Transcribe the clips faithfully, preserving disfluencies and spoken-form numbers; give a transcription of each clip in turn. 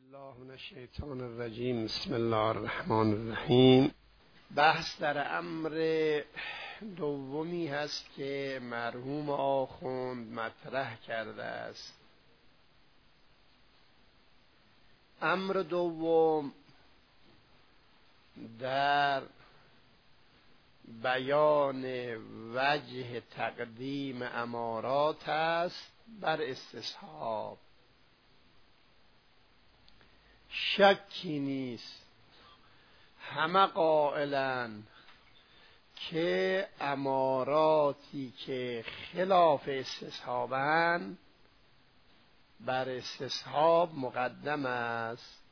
الله من الشیطان الرجیم. بسم الله الرحمن الرحیم. بحث در امر دومی هست که مرحوم آخوند مطرح کرده است. امر دوم در بیان وجه تقدیم امارات است بر استصحاب. شکی نیست همه قائلن که اماراتی که خلاف استصحابن بر استصحاب مقدم است،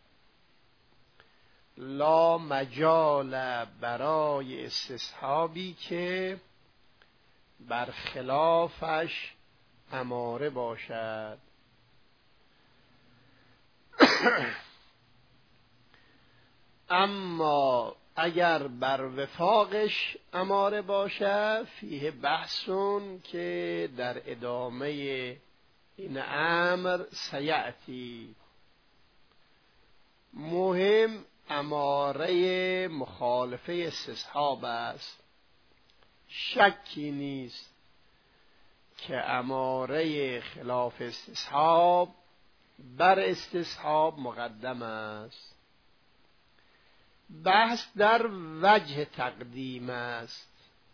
لا مجال برای استصحابی که بر خلافش اماره باشد. اما اگر بر وفاقش اماره باشه فیه بحثون که در ادامه این امر سیأتی. مهم اماره مخالفه استصحاب است. شکی نیست که اماره خلاف استصحاب بر استصحاب مقدم است. بحث در وجه تقدیم است.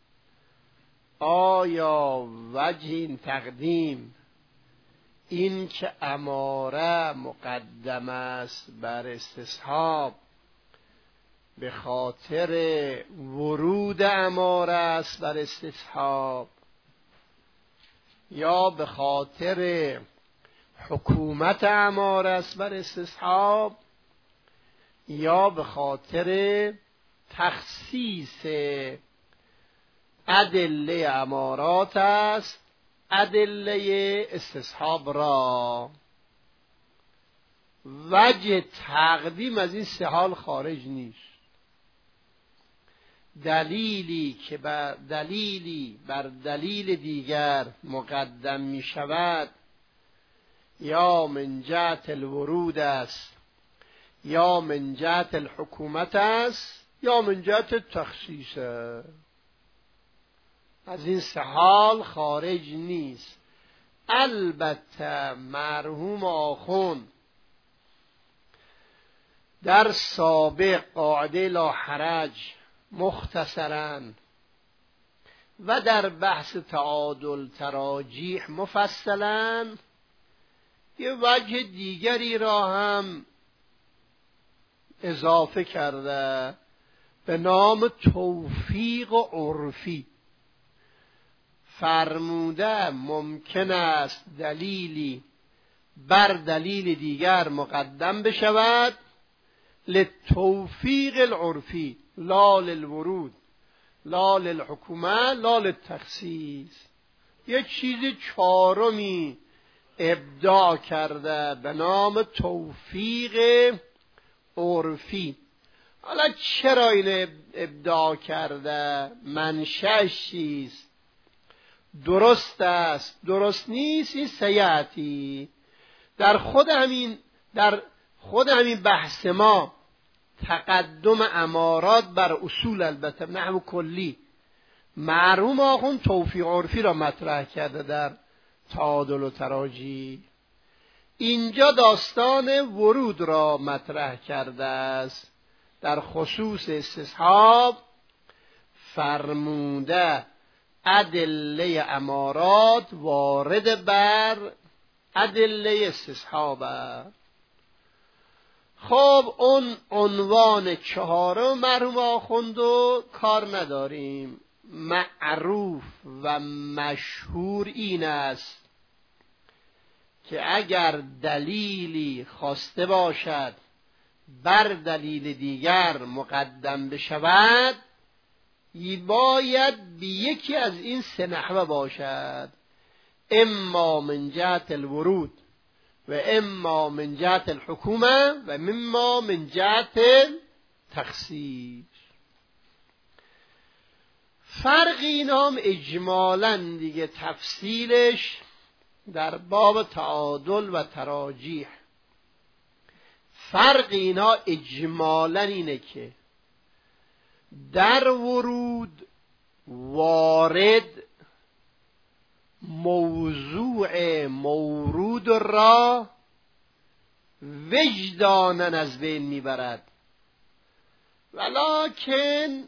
آیا وجه این تقدیم این که اماره مقدم است بر استصحاب به خاطر ورود اماره است بر استصحاب، یا به خاطر حکومت اماره است بر استصحاب، یا به خاطر تخصیص ادله امارات است ادله استصحاب را. وجه تقدیم از این سه حال خارج نیست. دلیلی که بر دلیلی بر دلیل دیگر مقدم می شود، یا من جهت الورود است، یا من جهت الحکومت است، یا من جهت تخصیص است. از این سه حال خارج نیست. البته مرحوم آخوند در سابق قاعده لا حرج مختصراً و در بحث تعادل تراجیح مفصلاً یه وجه دیگری را هم اضافه کرده به نام توفیق و عرفی. فرموده ممکن است دلیلی بر دلیل دیگر مقدم بشود للتوفیق العرفی، لا للورود، لا للحکومه، لا للتخصیص. یک چیز چهارمی ابداع کرده به نام توفیق عرفی. حالا چرا این ابداع کرده؟ منشأش چیست؟ درست است، درست نیست، این سیأتی. در خود همین در خود همین بحث ما تقدم امارات بر اصول، البته نحو کلی، مرحوم آخوند توفیق عرفی را مطرح کرده در تعادل و تراجیح. اینجا داستان ورود را مطرح کرده است. در خصوص استصحاب فرموده ادله امارات وارد بر ادله استصحاب است. خب اون عنوان چهارم مرحوم آخوند و کار نداریم. معروف و مشهور این است که اگر دلیلی خواسته باشد بر دلیل دیگر مقدم بشود، باید به یکی از این سه نحوه باشد: اما من جهت الورود، و اما من جهت الحکومه، و اما من جهت تخصیص. فرق اینا هم اجمالاً دیگه تفصیلش در باب تعادل و تراجیح فرق اینا اجمالاً اینه که در ورود وارد موضوع مورود را وجداناً از بین میبرد، ولکن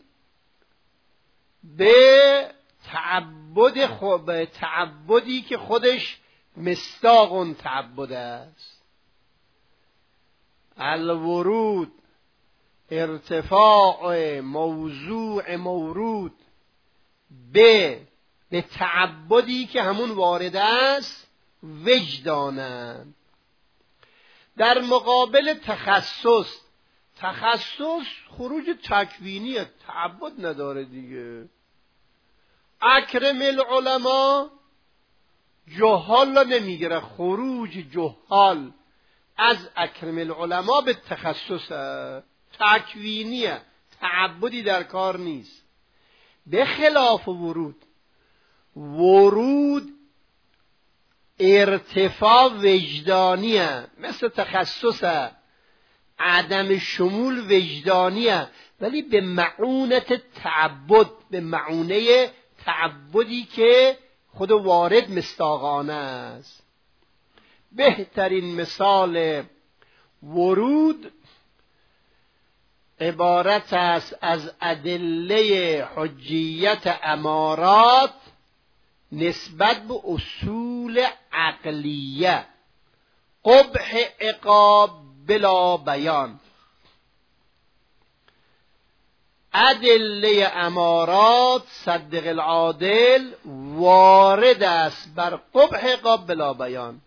به تعبد خود به تعبدی که خودش مصداق اون تعبد است. الورود ارتفاع موضوع مورود به به تعبدی که همون وارد است وجدانند. در مقابل تخصص، تخصص خروج تکوینیه، تعبد نداره دیگه. اکرم العلماء جهال را نمیگیره، خروج جهال از اکرم العلماء به تخصص تکوینیه، تعبدی در کار نیست. به خلاف ورود، ورود ارتفاع وجدانیه، مثل تخصصه، عدم شمول وجدانیه، ولی به معونت تعبد، به معونه تعبدی که خود وارد مصداقانه است. بهترین مثال ورود عبارت است از ادله حجیت امارات نسبت به اصول عقلیه، قبح عقاب بلا بیان. ادله امارات صدق العادل وارد است بر قبح عقاب بلا بیان.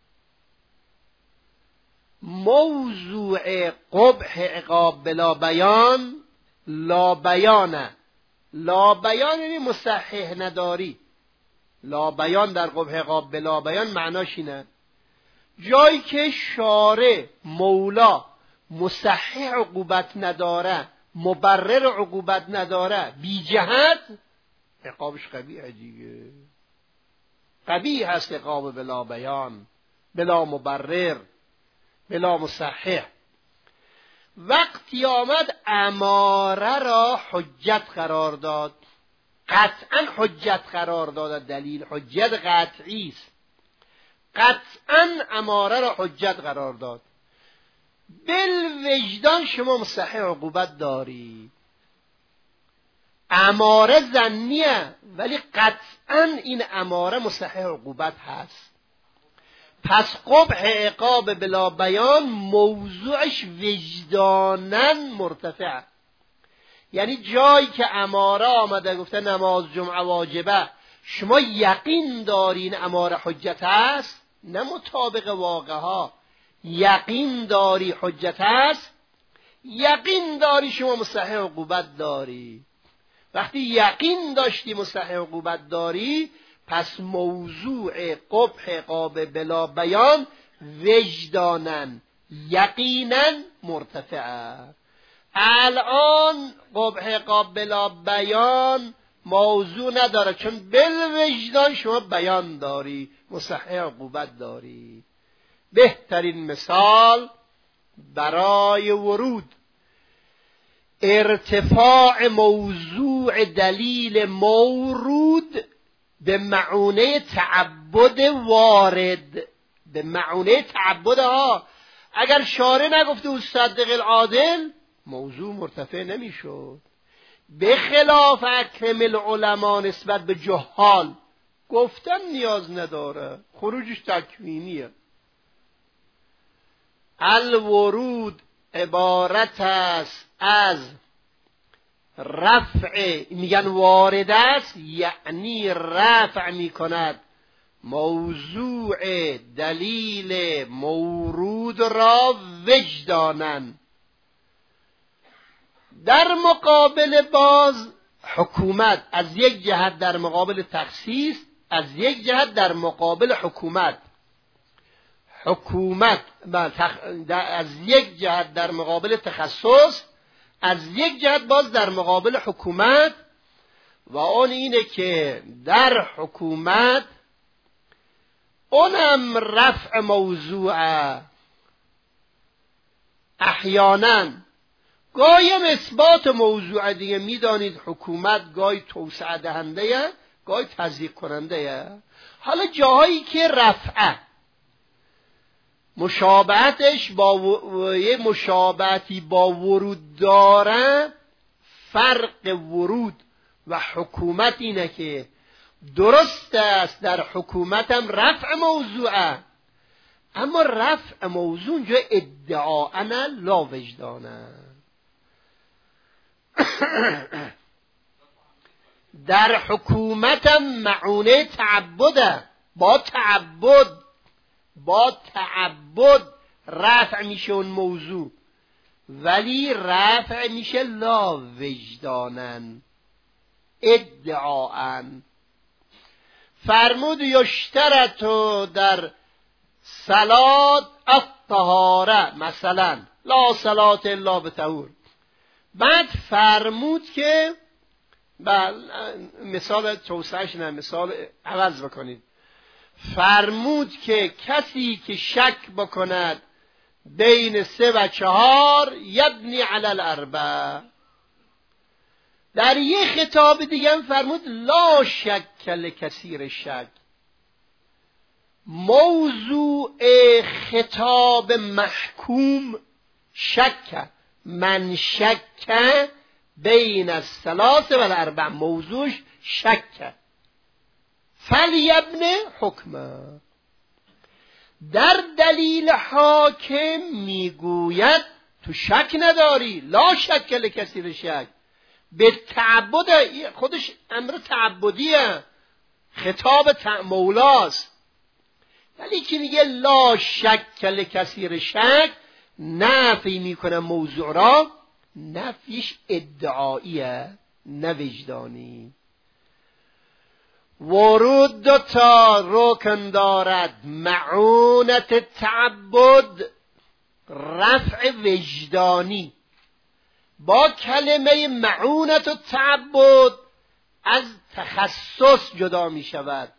موضوع قبح عقاب بلا بیان لا بیانه. لا بیان یعنی مصحح نداری. لا بیان در قبح عقاب بلا بیان معناش اینه جایی که شارع مولا مصحح عقوبت نداره، مبرر عقوبت نداره، بی جهت، عقابش قبیحه دیگه. قبیح هست عقاب بلا بیان، بلا مبرر، بلا مصحح. وقتی آمد اماره را حجت قرار داد، قطعا حجت قرار داد، دلیل حجت قطعی است، قطعا اماره را حجت قرار داد. بالوجدان شما مصحح عقوبت داری. اماره ظنیه ولی قطعا این اماره مصحح عقوبت هست. پس قبح عقاب بلا بیان موضوعش وجداناً مرتفع، یعنی جایی که اماره آمده گفته نماز جمعه واجبه، شما یقین دارین اماره حجت هست، نه مطابق واقع ها، یقین داری حجت هست، یقین داری شما مصحح عقوبت داری. وقتی یقین داشتی مصحح عقوبت داری، پس موضوع قبح عقاب بلا بیان وجداناً یقیناً مرتفع. الان قبح عقاب بلا بیان موضوع نداره، چون بالوجدان شما بیان داری، مصحح عقوبت داری. بهترین مثال برای ورود ارتفاع موضوع دلیل مورود به معونه تعبد وارد، به معونه تعبد ها. اگر شارع نگفته او صدق العادل، موضوع مرتفع نمیشد. به خلاف اکرم العلماء نسبت به جهال، گفتن نیاز نداره، خروجش تکوینیه. الورود عبارت است از رفع، میگن وارد است یعنی رفع میکند موضوع دلیل مورود را وجداناً. در مقابل باز حکومت از یک جهت در مقابل تخصیص، از یک جهت در مقابل حکومت. حکومت از یک جهت در مقابل تخصص، از یک جهت باز در مقابل حکومت. و اون اینه که در حکومت اونم رفع موضوع احیانا گاهی اثبات موضوع دیگه. میدانید حکومت گاهی توسعه دهنده، گاهی تضییق کننده. حالا جاهایی که رفعه مشابهتش با و... یه مشابهتی با ورود داره، فرق ورود و حکومت اینه که درست است در حکومتم رفع موضوعه، اما رفع موضوع اونجا ادعاءنا لا وجدانه. در حکومتم معونه تعبده، با تعبد با تعبد رفع میشه اون موضوع، ولی رفع میشه لا وجدانن، ادعاءن. فرمود یشترطو در صلات الطهاره، مثلا لا صلات الا بطهور. بعد فرمود که مثال توسعش نه، مثال عوض بکنید. فرمود که کسی که شک بکند بین سه و چهار یبنی علی الاربع. در یه خطاب دیگه هم فرمود لا شک لکثیر شک. موضوع خطاب محکوم شک، من شک بین الثلاث و الاربع، موضوعش شک. فلیبن حکمه. در دلیل حاکم میگوید تو شک نداری، لا شک لکثیر شک. به تعبد، خودش امر تعبدیه، خطاب مولاست. ولی که میگه لا شک لکثیر شک، نفی میکنه موضوع را، نفیش ادعاییه نه وجدانی. ورود دو تا رکن دارد، معونت تعبد، رفع وجدانی. با کلمه معونت و تعبد از تخصص جدا می شود.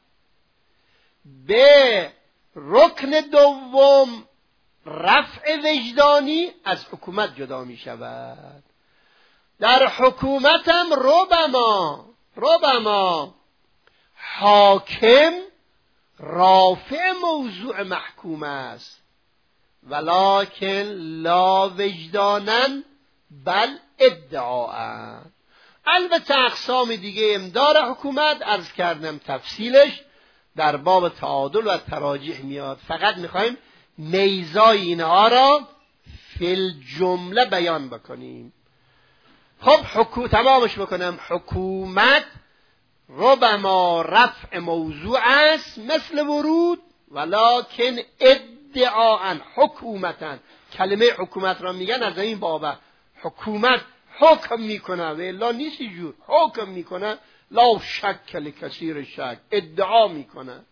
به رکن دوم رفع وجدانی از حکومت جدا می شود. در حکومتم ربما ربما حاکم رافع موضوع محکوم است، ولکن لا وجدانن بل ادعاء. البته اقسام دیگه هم داره حکومت، عرض کردم تفصیلش در باب تعادل و تراجیح میاد. فقط میخوایم میزای اینها را فی الجمله بیان بکنیم. خب حکو... تمامش بکنم. حکومت ربما رفع موضوع است مثل ورود، ولکن ادعاء حکومتا. کلمه حکومت را میگن از این بابه. حکومت حکم میکنه و الا نیست جور، حکم میکنه لا شک لکثیر شک، ادعا میکنه.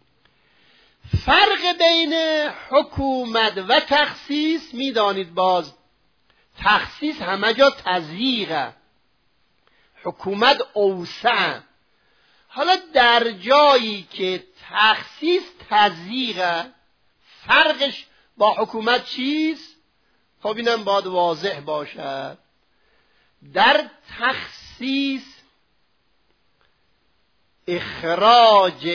فرق بین حکومت و تخصیص میدانید. باز تخصیص همه جا تضییقه، حکومت اوسع. حالا در جایی که تخصیص تضییقه، فرقش با حکومت چیست؟ خب اینم باید واضح باشد. در تخصیص اخراج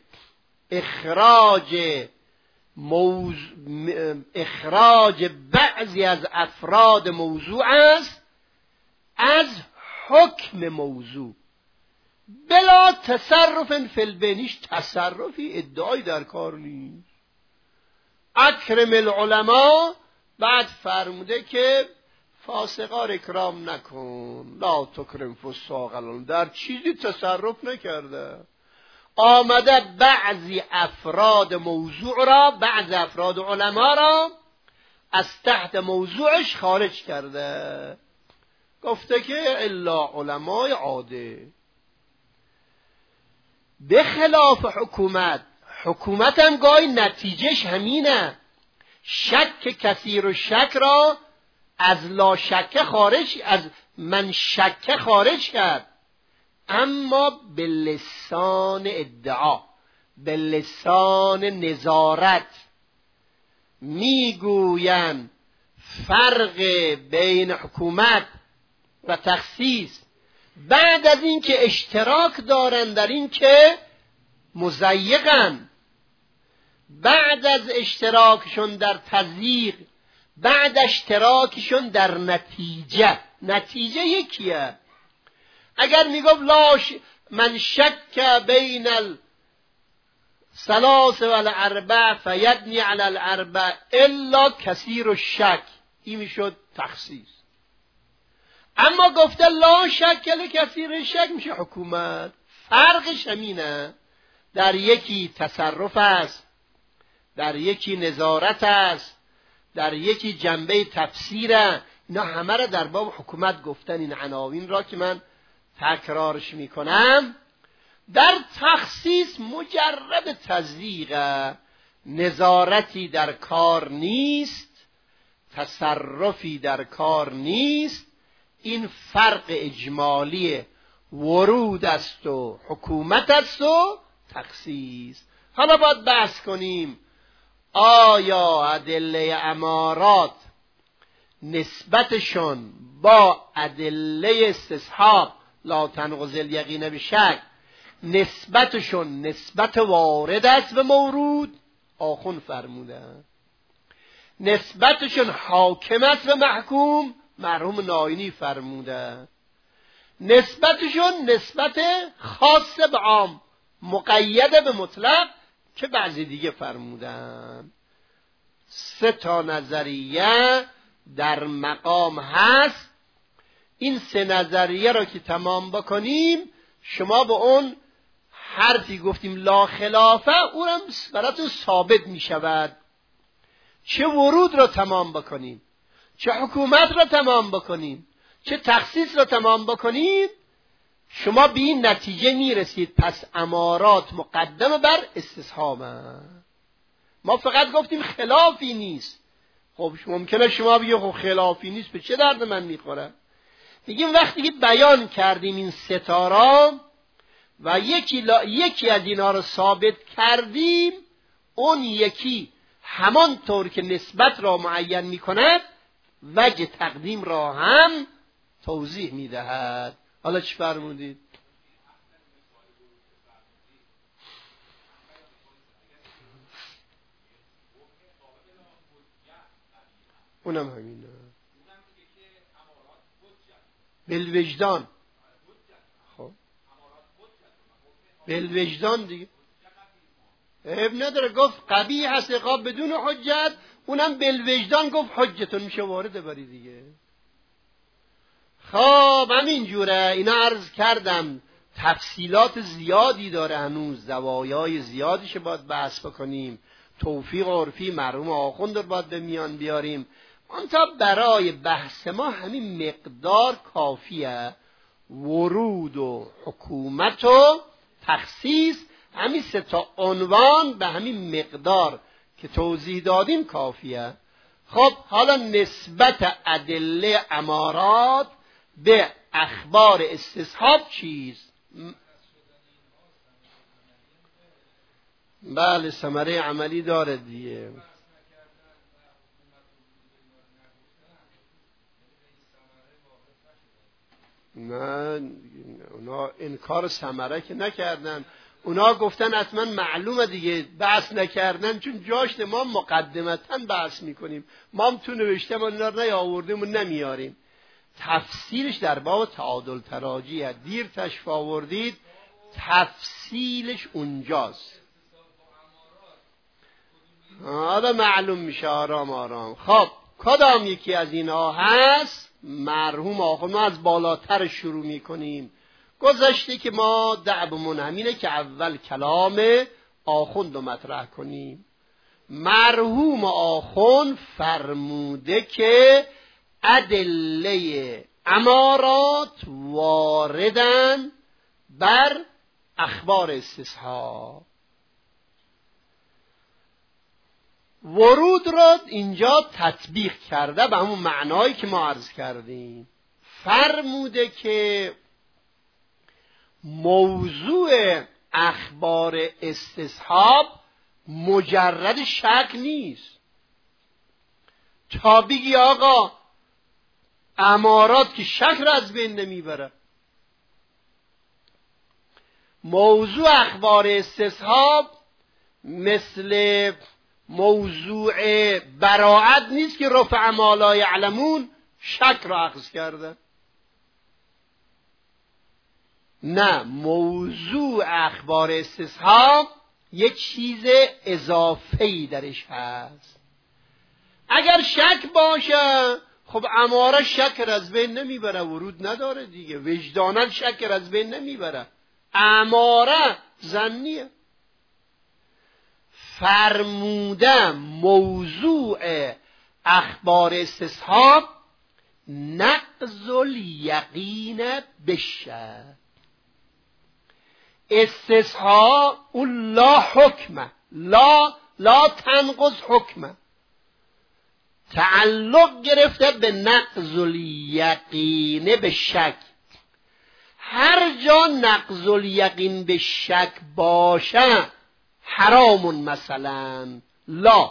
اخراج موضوع اخراج بعضی از افراد موضوع است از حکم موضوع بلا تصرف فی البینیش. تصرفی ادعای در کار نیست. اکرم العلماء بعد فرموده که فاسقا را اکرام نکن، لا تکرم فساق، در چیزی تصرف نکرده. آمده بعضی افراد موضوع را، بعضی افراد علما را از تحت موضوعش خارج کرده، گفته که الا علمای عاده. به خلاف حکومت، حکومت هم گاهی نتیجهش همینه. شک کثیر و شک را از لا شک خارج، از من شک خارج کرد، اما به لسان ادعا، به لسان نظارت میگویند فرق بین حکومت و تخصیص بعد از این که اشتراک دارن در این که مضیقن، بعد از اشتراکشون در تضییق، بعد اشتراکشون در نتیجه، نتیجه یکیه. اگر میگفت لا ش... من شک بین الثلاث والاربع فیبنی علی الاربع الا کثیر الشک، این میشد تخصیص. اما گفته لا شک کثیر الشک میشه حکومت. فرقش همینه، در یکی تصرف است، در یکی نظارت است، در یکی جنبه تفسیره. اینا همه را در باب حکومت گفتن، این عناوین را که من تکرارش میکنم. در تخصیص مجرد تضییق، نظارتی در کار نیست، تصرفی در کار نیست. این فرق اجمالی ورود است و حکومت است و تخصیص. حالا باید بحث کنیم آیا ادله امارات نسبتشون با ادله استصحاب لا تنقض الیقین بشک نسبتشون نسبت وارد است به مورود، آخون فرموده. نسبتشون حاکم است به محکوم، مرحوم ناینی فرموده. نسبتشون نسبت خاص به عام، مقید به مطلق که بعضی دیگه فرمودن. سه تا نظریه در مقام هست. این سه نظریه را که تمام بکنیم، شما به اون حرفی گفتیم لا خلافه، اونم براتون ثابت می شود. چه ورود را تمام بکنیم، چه حکومت را تمام بکنیم، چه تخصیص را تمام بکنید، شما به این نتیجه می رسید پس امارات مقدم بر استصحاب. ما فقط گفتیم خلافی نیست. خب ممکنه شما بگید خب خلافی نیست، به چه درد من میخوره؟ دیگه وقتی که بیان کردیم این ستاره و یکی, لا... یکی از اینا رو ثابت کردیم، اون یکی همان طور که نسبت را معین میکند وجه تقدیم را هم توضیح میدهد. حالا چی فرمودید؟ اونم همینه، بالوجدان. خب بالوجدان دیگه عیب نداره، گفت قبیح هست عقاب بدون حجت، اونم بالوجدان گفت حجتون میشه وارد بری دیگه. خب همین جوره. اینا عرض کردم تفصیلات زیادی داره، هنوز زوایای زیادیش باید بحث بکنیم. توفیق عرفی مرحوم آخوند رو باید به میان بیاریم. منتها برای بحث ما همین مقدار کافیه. ورود و حکومت و تخصیص، همین سه تا عنوان به همین مقدار که توضیح دادیم کافیه. خب حالا نسبت ادله امارات به اخبار استصحاب چیست؟ بله ثمره عملی داره دیگه. نه اونا انکار ثمره که نکردن، اونا گفتن حتما معلومه دیگه، بحث نکردن چون جاش ما مقدمتا بحث میکنیم، ما هم تو نوشته ما اینا رو نیاوردیم و نمیاریم. تفصیلش در باب تعادل تراجیه، دیر تشریف آوردید، تفصیلش اونجاست. حالا معلوم میشه آرام آرام. خب کدام یکی از اینا هست؟ مرحوم آخوند، ما از بالاتر شروع میکنیم. گذشته که ما دعبمون همینه که اول کلام آخوند رو مطرح کنیم. مرحوم آخوند فرموده که ادله امارات واردن بر اخبار استصحاب. ورود را اینجا تطبیق کرده به همون معنایی که ما عرض کردیم. فرموده که موضوع اخبار استصحاب مجرد شک نیست. تا بگی آقا امارات که شک را از بین نمیبره. موضوع اخبار استصحاب مثل موضوع براعت نیست که رفع ما لا یعلمون شک را اخذ کرده. نه، موضوع اخبار استصحاب یه چیز اضافه‌ای درش هست. اگر شک باشه خب اماره شک را از بین نمیبره، ورود نداره دیگه، وجدانا شک را از بین نمیبره، اماره ظنیه. فرموده موضوع اخبار استصحاب نقض الیقین بالشک. استصحاب اون لا حکمه، لا لا تنقض حکمه، تعلق گرفته به نقض الیقین به شک. هر جا نقض الیقین به شک باشه حرامون، مثلا لا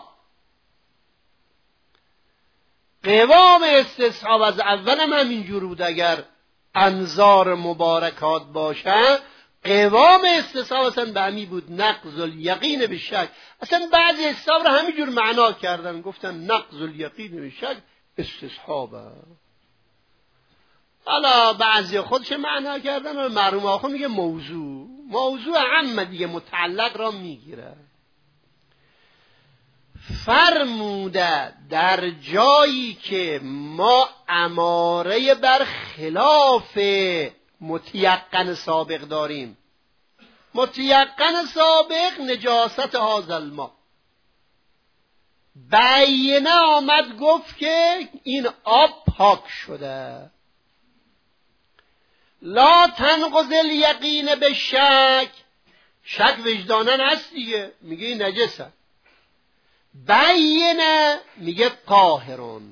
قوام استصحاب از اول هم همینجور بود. اگر انظار مبارکات باشه قوام استصحاب اصلا به همی بود، نقض الیقین به شک. اصلا بعضی استصحاب رو همینجور معنا کردن، گفتن نقض الیقین به شک استصحابه. حالا بعضی خودش معنا کردن و مرحوم آخر میگه موضوع موضوع عامه دیگه، متعلق را میگیره. فرموده در جایی که ما اماره بر خلاف متیقن سابق داریم، متیقن سابق نجاست هذا الماء، بیینه آمد گفت که این آب پاک شده، لا تنقض الیقین به شک، شک وجدانن هست دیگه، میگه این نجسه. بیینه میگه طاهرون.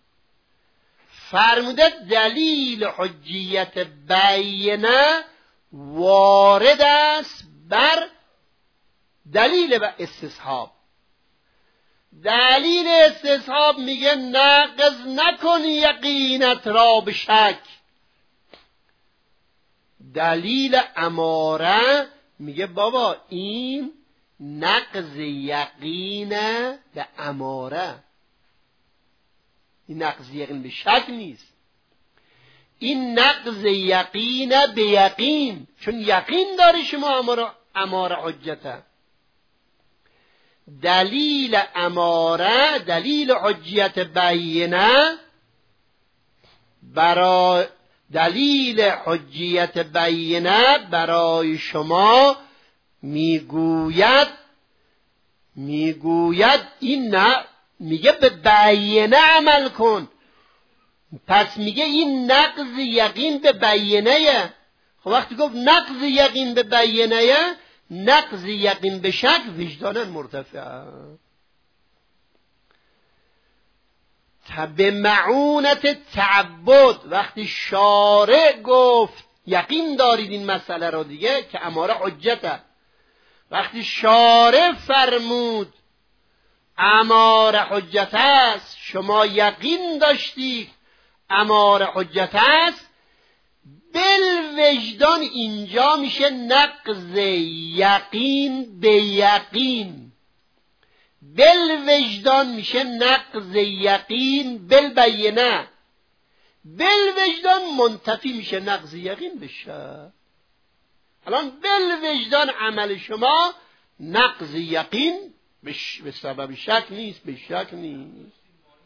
فرموده دلیل حجیت بیینه وارد است بر دلیل استصحاب. دلیل استصحاب میگه نقض نکن یقینت را به شک. دلیل اماره میگه بابا این نقض یقین به اماره، این نقض یقین به شک نیست، این نقض یقین به یقین، چون یقین داری شما اماره, اماره حجته. دلیل اماره دلیل حجیت بیینه برای دلیل حجیت بیینه برای شما میگوید میگوید این نه، میگه به بیینه عمل کن. پس میگه این نقض یقین به بیینه. خب وقتی گفت نقض یقین به بیینه، نقض یقین به شک وجدانا مرتفع. به معونت تعبد، وقتی شارع گفت یقین دارید این مسئله رو دیگه که اماره حجته، وقتی شارع فرمود اماره حجت است، شما یقین داشتی اماره حجت است، بالوجدان اینجا میشه نقض یقین به یقین، بالوجدان میشه نقض یقین بالبینه، بالوجدان منتفی میشه نقض یقین بشه. الان بالوجدان عمل شما نقض یقین به سبب شک نیست، به شک نیست.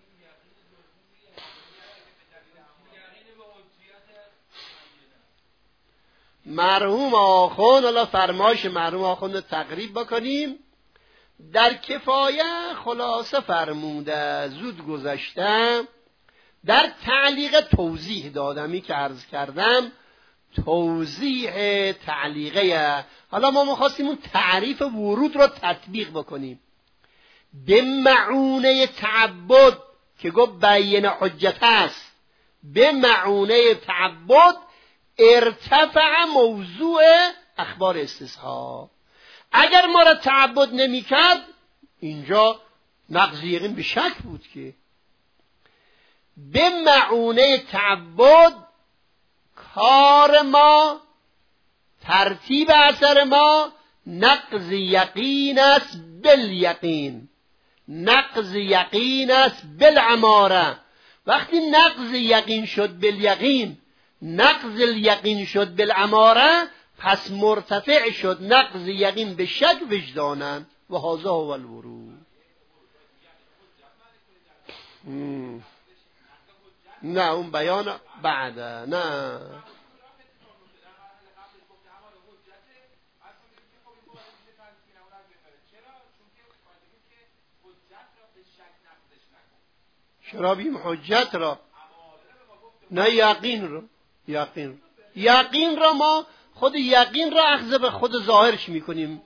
مرحوم آخوند، حالا فرمایش مرحوم آخوند رو تقریب بکنیم. در کفایه خلاصه فرموده، زود گذشته، در تعلیق توضیح دادمی که عرض کردم، توضیح تعلیقه. حالا ما می‌خواستیم اون تعریف ورود رو تطبیق بکنیم. به معونه تعبد که گفت بیان حجت است، به معونه تعبد ارتفع موضوع اخبار استصحاب. اگر ما را تعبد نمی کرد اینجا نقض یقین به شک بود که به معونه تعبد کار ما، ترتیب اثر ما نقض یقین است بالیقین، نقض یقین است بالعماره. وقتی نقض یقین شد بالیقین، نقض یقین شد بالعماره، پس مرتفع شد نقض یقین به شک وجدانن و هذا هو الورود. نه اون بیان بعد، نه چرا بیم حجت را، نه یقین را. یقین یقین را ما خود یقین را اخذ به خود ظاهرش میکنیم.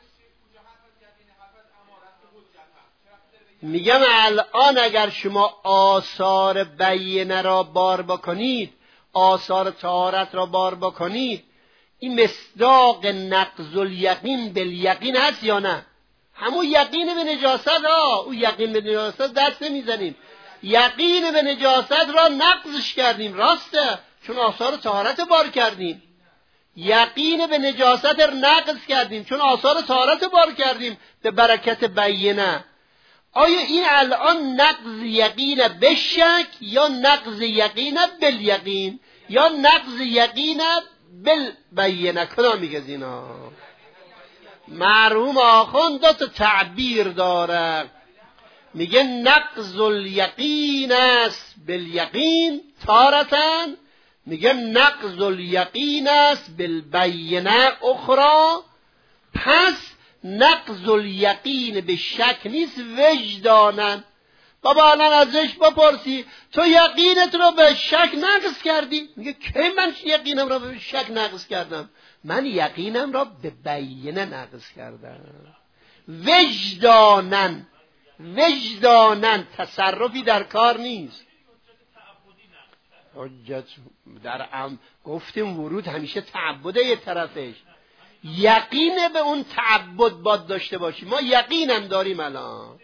میگم الان اگر شما آثار بینه را بار بکنید، آثار طهارت را بار بکنید، این مصداق نقض الیقین بالیقین هست یا نه؟ همون یقین به نجاست ها، اون یقین به نجاست دست نمیزنیم، یقین به نجاست را نقضش کردیم، راسته، چون آثار طهارت بار کردیم. یقین به نجاست را نقض کردیم چون آثار طهارت بار کردیم به برکت بینه. آیا این الان نقض یقین به شک یا نقض یقین بالیقین یا نقض یقین بالبینه؟ کدام میگه از اینا؟ مرحوم آخوند دو تا تعبیر داره، میگه نقض الیقین است بالیقین تارتن، میگه نقض الیقین است بالبینه اخرى. پس نقض الیقین به شک نیست وجدانن. بابا الان ازش بپرسی تو یقینت رو به شک نقض کردی؟ میگه کی من یقینم رو به شک نقض کردم؟ من یقینم را به بینه نقض کردم. وجدانن، وجدانن، تصرفی در کار نیست. حجت در ام گفتیم ورود همیشه تعبده یه طرفش، یقین به اون تعبد باید داشته باشی. ما یقینم داریم الان.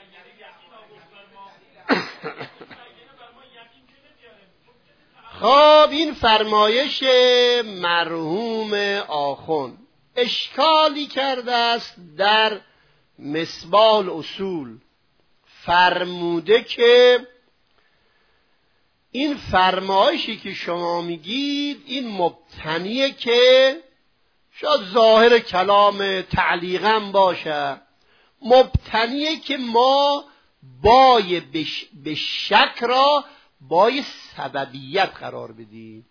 خب این فرمایش مرحوم آخوند اشکالی کرده است در مصباح اصول، فرموده که این فرمایشی که شما میگید این مبتنیه که شاید ظاهر کلام تعلیقم باشه، مبتنیه که ما بای به شک را بای سببیت قرار بدیم.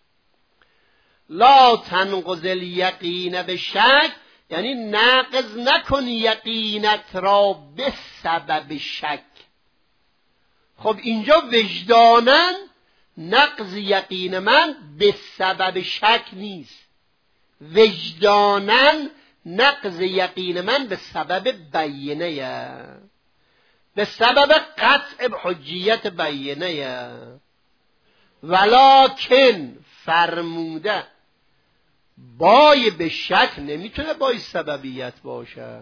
لا تنقض الیقین به شک، یعنی ناقض نکن یقینت را به سبب شک. خب اینجا وجدانن نقض یقین من به سبب شک نیست، وجدانن نقض یقین من به سبب بینه، به سبب قطع حجیت بینه. ولکن فرموده بای به شک نمیتونه بای سببیت باشه.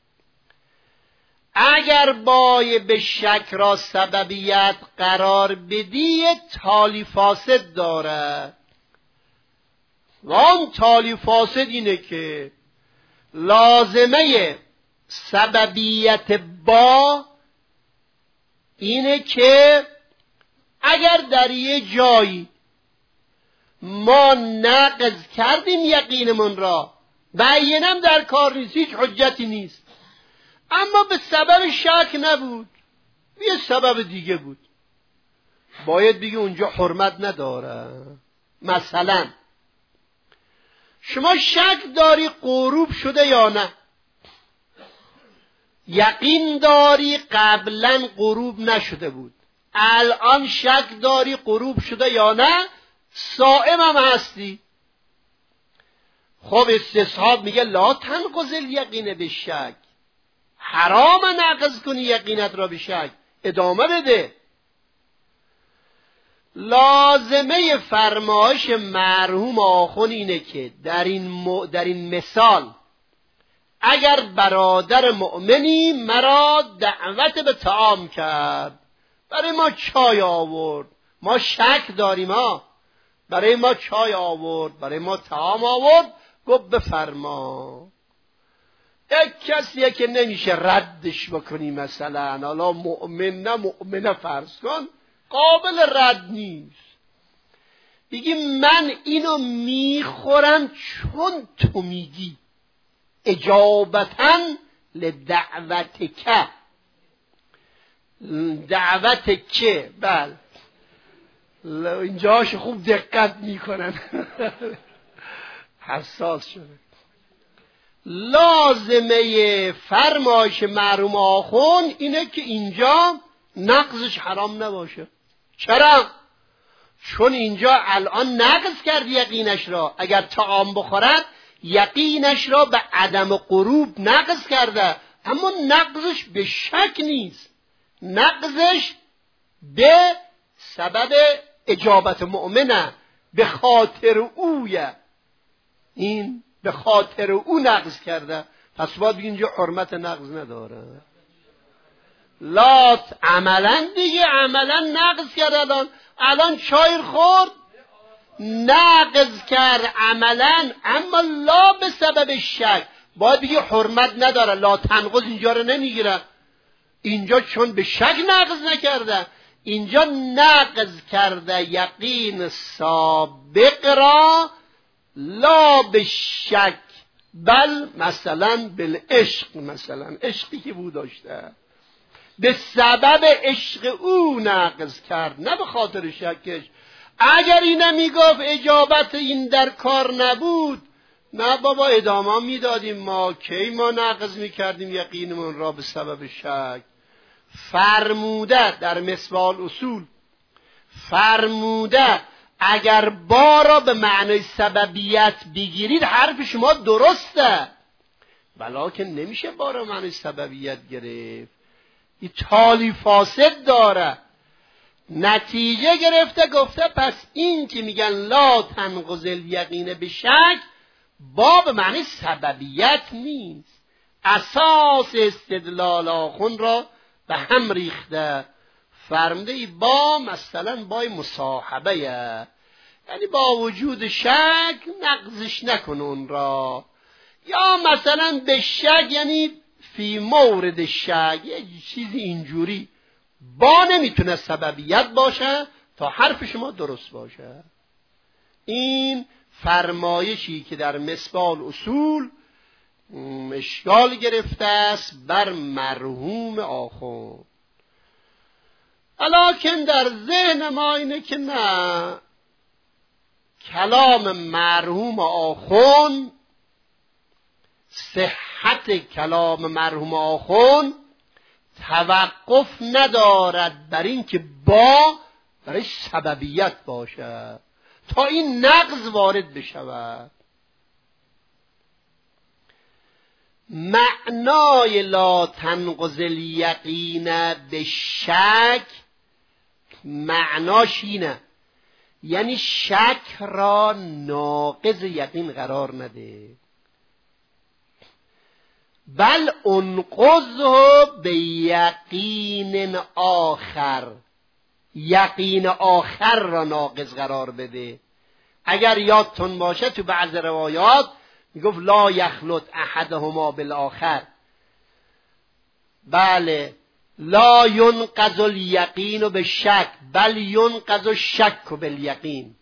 اگر بای به شک را سببیت قرار بدی تالی فاسد داره، و آن تالی فاسد اینه که لازمه سببیت با اینه که اگر در یه جایی ما نقض کردیم یقینمون را، بینم در کار نیست، هیچ حجتی نیست، اما به سبب شک نبود، یه سبب دیگه بود، باید بگی اونجا حرمت نداره. مثلا شما شک داری غروب شده یا نه، یقین داری قبلا غروب نشده بود، الان شک داری غروب شده یا نه، صائم هم هستی. خب استصحاب میگه لا تنقض الیقین به شک، حرام نقض کنی یقینت را به شک، ادامه بده. لازمه فرمایش مرحوم آخوند اینه که در این, م... در این مثال اگر برادر مؤمنی مرا دعوت به طعام کرد، برای ما چای آورد، ما شک داریم ها، برای ما چای آورد، برای ما طعام آورد، گفت بفرما. یک کسیه که نمیشه ردش بکنی، مثلا حالا مؤمن نه مؤمنه فرض کن، قابل رد نیست. بگی من اینو میخورم چون تو میگی اجابتاً لدعوتک. دعوت که بله اینجاش خوب دقت میکنن حساس شده. لازمه فرمایش مرحوم آخوند اینه که اینجا نقضش حرام نباشه. چرا؟ چون اینجا الان نقض کرد یقینش را. اگر طعام بخورد یقینش را به عدم غروب نقض کرده، اما نقضش به شک نیست، نقضش به سبب اجابت مؤمنه، به خاطر اویه، این به خاطر او نقض کرده. پس باید بگیم اینجا حرمت نقض نداره. لات عملا دیگه عملا نقض کرد. الان الان چای خورد نقض کرد عملا، اما لا به سبب شک. باید بگی حرمت نداره، لا تنقض اینجا رو نمیگیره. اینجا چون به شک نقض نکرده، اینجا نقض کرده یقین سابق را لا به شک بل مثلا بالعشق، مثلا عشقی که بود داشته به سبب عشق او نقض کرد، نه به خاطر شکش. اگر این میگفت اجابت این در کار نبود، نه بابا ادامه میدادیم ما، کی ما نقض میکردیم یقینمون را به سبب شک. فرموده در مصباح اصول، فرموده اگر با را به معنای سببیت بگیرید حرف شما درسته، ولیکن نمیشه با را معنای سببیت گرفت، این تالی فاسد داره. نتیجه گرفته گفته پس این که میگن لا تنقض الیقین به شک، با به معنی سببیت نیست. اساس استدلال آخوند را به هم ریخته. فرموده با مثلا با مصاحبه، یعنی با وجود شک نقضش نکن اون را، یا مثلا به شک یعنی فی مورد شک، یه چیزی اینجوری با نمیتونه سببیت باشه تا حرف شما درست باشه. این فرمایشی که در مصباح اصول اشکال گرفته است بر مرحوم آخوند. ولیکن در ذهن ما اینه که نه، کلام مرحوم آخوند، صحت کلام مرحوم آخوند توقف ندارد بر این که با برای سببیت باشه تا این نقض وارد بشود. معنای لا تنقض الیقین به شک معناش اینه، یعنی شک را ناقض یقین قرار نده، بل انقضه به یقین آخر، یقین آخر را ناقض قرار بده. اگر یادتون باشه تو بعض روایات میگفت لا یخلط احدهما بالآخر، بله لا ینقض الیقین بالشک بل ینقض الشک بالیقین.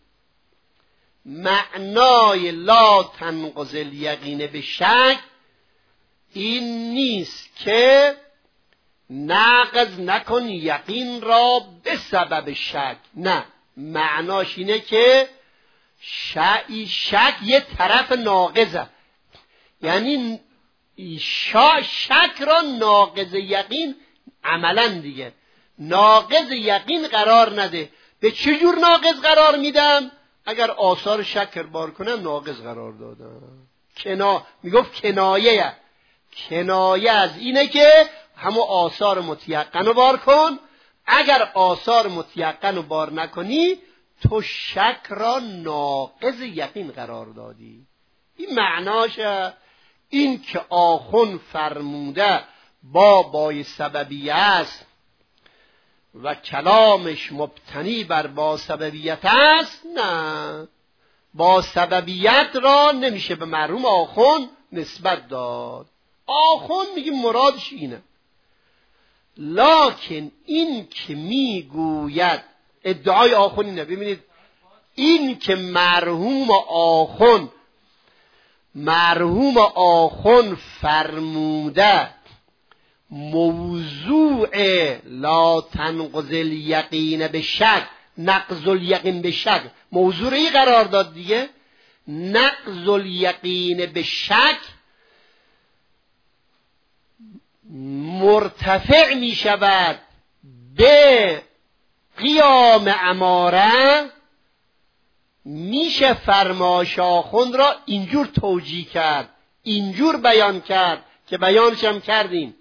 معنای لا تنقض الیقین بالشک این نیست که نقض نکن یقین را به سبب شک، نه، معناش اینه که شک, شک یه طرف ناقضه، یعنی شک را ناقض یقین عملا دیگه ناقض یقین قرار نده. به چجور ناقض قرار میدم؟ اگر آثار شک بار کنم ناقض قرار دادم. کنا میگفت کنایه کنایه از اینه که همو آثار متیقن رو بار کن. اگر آثار متیقن رو بار نکنی تو شک را ناقض یقین قرار دادی. این معناشه. این که آخوند فرموده با بای سببیه است و کلامش مبتنی بر با سببیت است، نه، با سببیت را نمیشه به مرحوم آخوند نسبت داد. آخوند میگه مرادش اینه، لکن این که میگوید، ادعای آخوند اینه، ببینید این که مرحوم آخوند مرحوم آخوند فرموده موضوع لا تنقض الیقین به شک، نقض الیقین به شک موضوعی قرار داد دیگه. نقض الیقین به شک مرتفع می شود به قیام اماره. میشه فرمایش آخوند را اینجور توجیه کرد، اینجور بیان کرد که بیانش هم کردیم.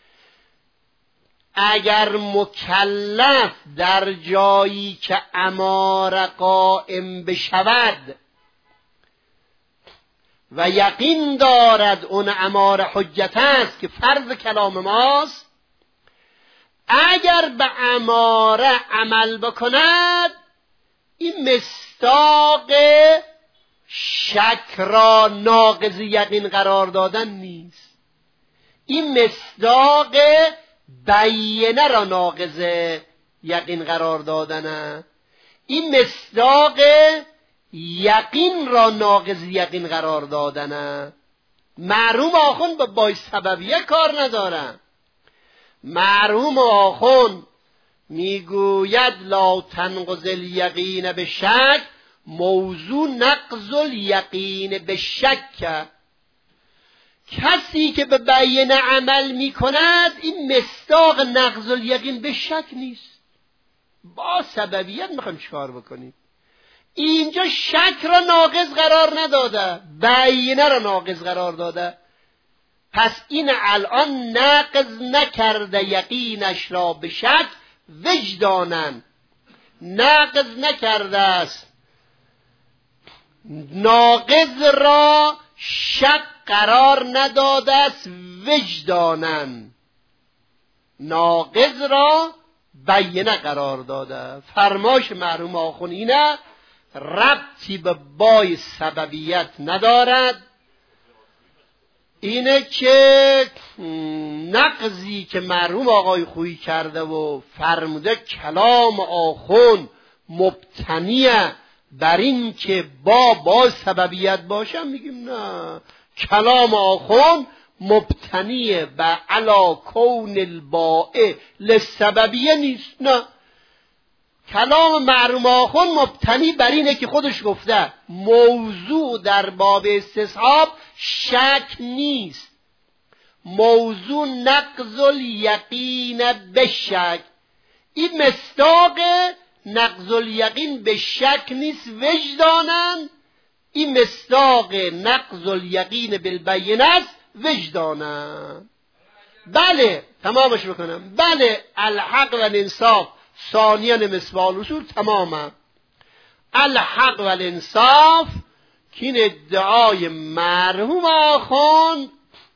اگر مکلف در جایی که اماره قائم بشود و یقین دارد اون اماره حجت است که فرض کلام ماست، اگر به اماره عمل بکند این مصداق شک را ناقض یقین قرار دادن نیست، این مصداق بیینه را ناقض یقین قرار دادنه، این مصداق یقین را ناقض یقین قرار دادنه. مرحوم آخوند با بای سببیه کار ندارن. مرحوم آخوند میگوید لا تنقض الیقین به شک، موضوع نقض الیقین به شک. کسی که به بیان عمل میکند این مصداق نقض الیقین به شک نیست. با سببیت میخوایم چیکار بکنیم؟ اینجا شک را ناقض قرار نداده، بیانه را ناقض قرار داده. پس این الان ناقض نکرده یقینش را به شک وجدانن، ناقض نکرده است ناقض را شک قرار نداده است وجدانن، ناقض را بیانه قرار داده. فرمایش مرحوم آخوند اینه، ربطی به بای سببیت ندارد. اینه که نقضی که مرحوم آقای خویی کرده و فرموده کلام آخوند مبتنیه بر این که با با سببیت باشه، میگیم نه، کلام آخوند مبتنیه بر علا کون البائع لسببیه نیست. نه، کلام مرحوم آخوند مبتنی بر اینه که خودش گفته موضوع در باب استصحاب شک نیست، موضوع نقض الیقین به شک. این مصداق نقض الیقین به شک نیست وجدانن، این مصداق نقض الیقین بالبینه است وجدانن. بله تمامش بکنم. بله الحق و الانصاف ثانیان مصباح الاصول تماما. الحق و الانصاف که این ادعای مرحوم آخوند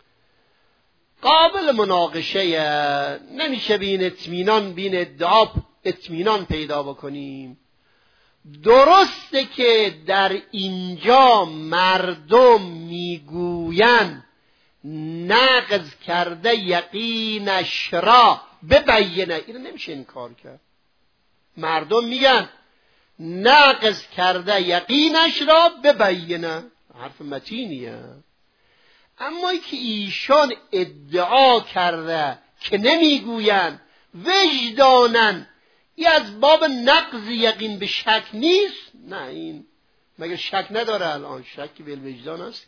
قابل مناقشه، نمیشه بین اطمینان بین ادعا اطمینان پیدا بکنیم. درسته که در اینجا مردم میگوین نقض کرده یقینش را ببینه، این نمیشه انکار کرد. مردم میگن نقض کرده یقینش را ببینه، حرف متینیه. اما ای که ایشان ادعا کرده که نمیگوین وجدانن ای از باب نقض یقین به شک نیست، نه، این مگر شک نداره الان؟ شک به وجدان است.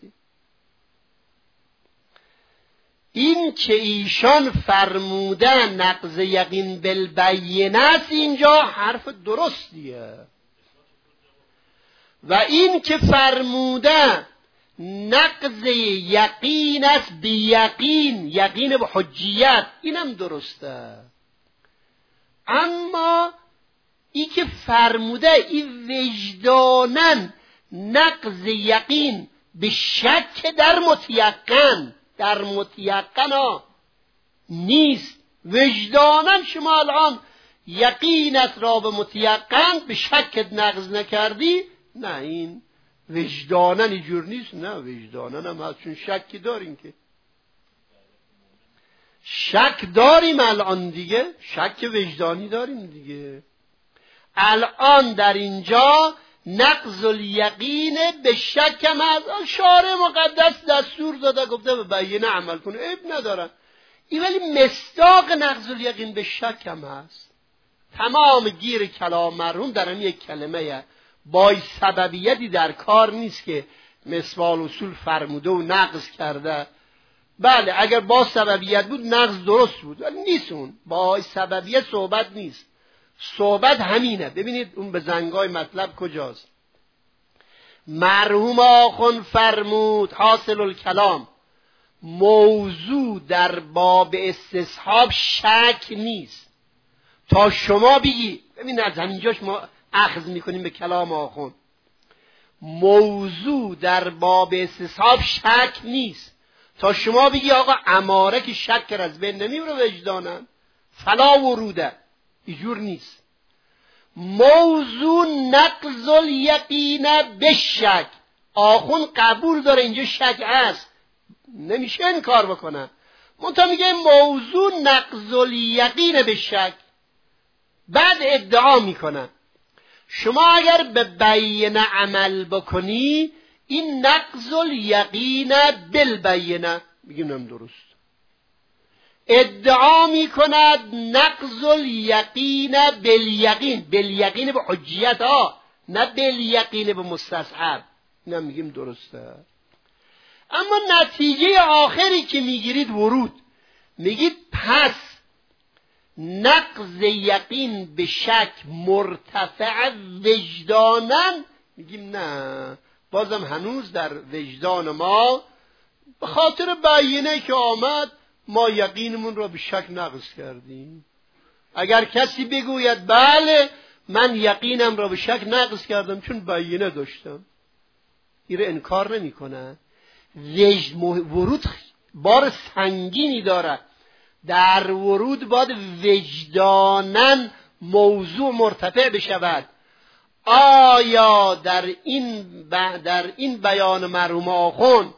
این که ایشان فرموده نقض یقین بالبینه است اینجا حرف درستیه، و این که فرموده نقض یقین است بی یقین، یقین به حجیت، اینم درسته. اما ای که فرموده ای وجدانن نقض یقین به شک در متیقن، در متیقن ها نیست. وجدانن شما الان یقینت را به متیقن به شکت نقض نکردی، نه این وجدانن اینجور نیست. نه وجدانن هم هست، چون شکی داریم که شک داریم الان دیگه، شک وجدانی داریم دیگه. الان در اینجا نقض الیقین به شک هم از شارع مقدس دستور داده، گفته به بیینه عمل کنه، عیب ندارن این، ولی مصداق نقض الیقین به شک هم هست. تمام گیر کلام مرحوم در این یک کلمه با سببیتی در کار نیست که مسوال اصول فرموده و نقض کرده. بله اگر با سببیت بود نقض درست بود، ولی نیست، اون با سببیت صحبت نیست، صحبت همینه. ببینید اون به زنگای مطلب کجاست. مرحوم آخوند فرمود حاصل الکلام، موضوع در باب استصحاب شک نیست تا شما بگی. ببین از همینجاش ما اخذ میکنیم به کلام آخوند، موضوع در باب استصحاب شک نیست تا شما بگی آقا اماره که شک از بین نمیبره وجدانن فلا وروده، اینجور نیست. موضوع نقض الیقین به شک، آخوند قبول داره اینجا شک هست، نمیشه انکار بکنه، منتها میگه موضوع نقض الیقین به شک، بعد ادعا میکنه شما اگر به بیینه عمل بکنی این نقض الیقین بالبینه، میگیم نم درست. ادعا میکند نقض الیقین بالیقین، بالیقین به حجیت ها، نه بالیقین به مستصحب، اینم میگیم درسته. اما نتیجه آخری که میگیرید ورود، میگید پس نقض یقین به شک مرتفع وجدانن، میگیم نه، بازم هنوز در وجدان ما به خاطر بیینه که آمد ما یقینمون را به شک نقض کردیم. اگر کسی بگوید بله من یقینم را به شک نقض کردم چون بیینه داشتم، این را انکار نمی کنه. وجد ورود بار سنگینی داره، در ورود باید وجدانن موضوع مرتفع بشود. آیا در این در این بیان مرحوم آخوند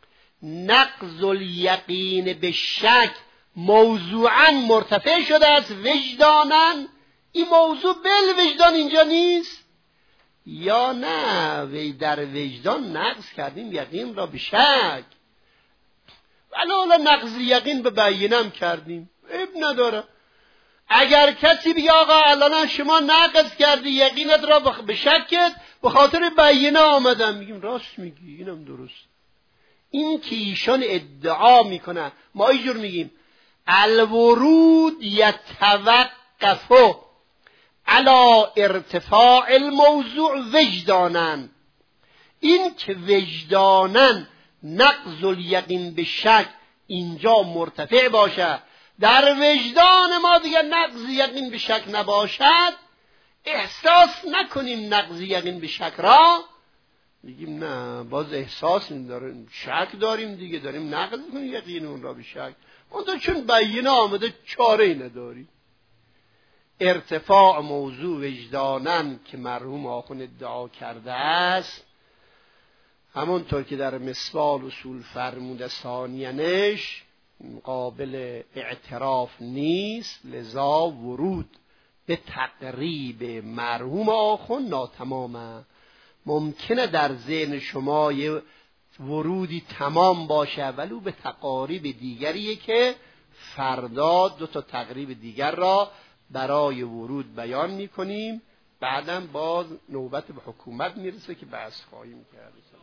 نقض الیقین به شک موضوعا مرتفع شده است وجدانن؟ این موضوع بل وجدان اینجا نیست یا نه وی در وجدان نقض کردیم یقین را به شک، ولی حالا نقض یقین به بیینم کردیم، عیب نداره. اگر کسی بگه آقا الان شما نقض کردی یقینت را به شکت به خاطر بیینه آمدم، میگیم راست میگی، اینم درست. این که ایشان ادعا میکنن، ما اینجور میگیم الورود یتوقف علی ارتفاع الموضوع وجدانن، این که وجدانن نقض الیقین به شک اینجا مرتفع باشه، در وجدان ما دیگه نقض یقین به شک نباشد، احساس نکنیم نقض یقین به شک را، میگیم نه باز احساس داریم، شک داریم دیگه، داریم نقض کنیم یقین اون را به شک، اون چون بیینه آمده چاره نداری. ارتفاع موضوع وجدانن که مرحوم آخوند ادعا کرده است، همونطور که در مسوال اصول فرموده ثانیانش قابل اعتراف نیست، لذا ورود به تقریب مرحوم آخوند ناتمامه. ممکنه در ذهن شما یه ورودی تمام باشه ولو به تقاریب دیگریه که فردا دو تا تقریب دیگر را برای ورود بیان میکنیم، بعدم باز نوبت به حکومت میرسه که بحث خواهیم کرد.